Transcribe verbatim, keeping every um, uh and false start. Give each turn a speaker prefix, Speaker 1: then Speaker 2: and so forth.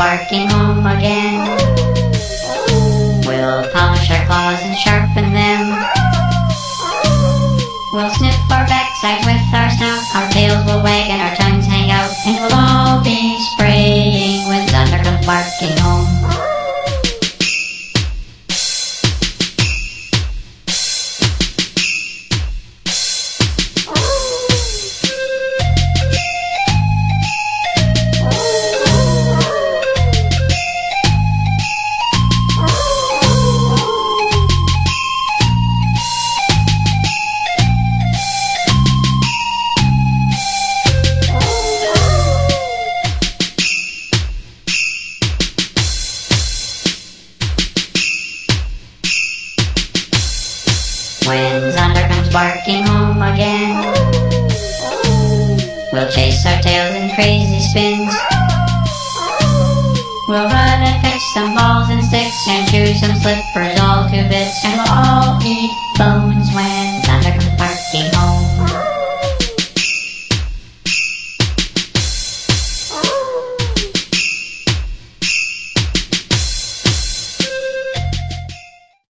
Speaker 1: barking home again. We'll polish our claws and sharpen them. We'll sniff our backsides with our snout. Our tails will wag and our tongues hang out. And we'll all be spraying when thunder comes barking home. When thunder comes barking home again, we'll chase our tails in crazy spins. We'll run and fetch some balls and sticks and chew some slippers all to bits.